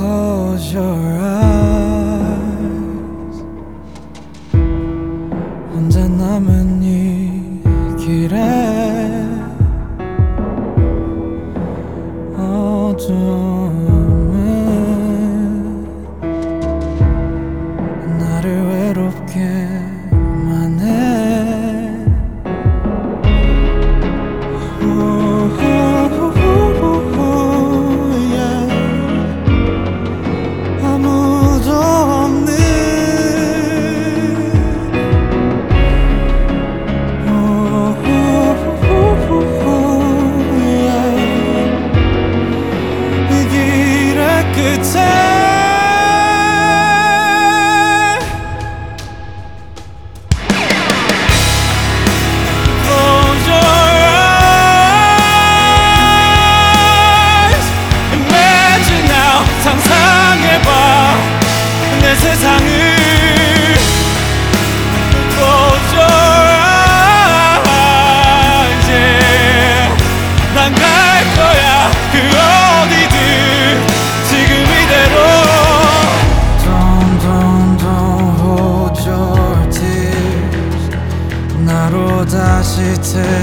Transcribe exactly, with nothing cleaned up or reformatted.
Close your eyes. 혼자 남은 이 길에 어둠은 나를 외롭게만 해. 아무도 없는 이 길의 끝에 내 세상을 Close your eyes. yeah. 난 갈 거야 그 어디든 지금 이대로. Don't, don't, don't hold your tears. 나로 다시 태어나